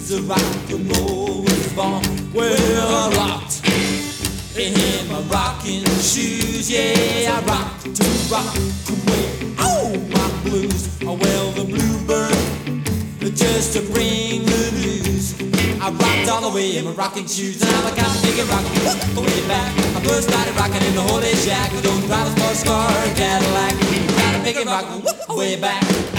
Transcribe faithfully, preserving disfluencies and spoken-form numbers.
blues of rock and roll was born. Well, I rocked in my rocking shoes, yeah, I rocked to rock away. Oh, my blues, oh well, the bluebird, just to bring the news. I rocked all the way in my rocking shoes, and I got to take it rocking way back. I first started rocking in the Holy Shack, don't drive a sports car Cadillac. Got to make it rocking way back.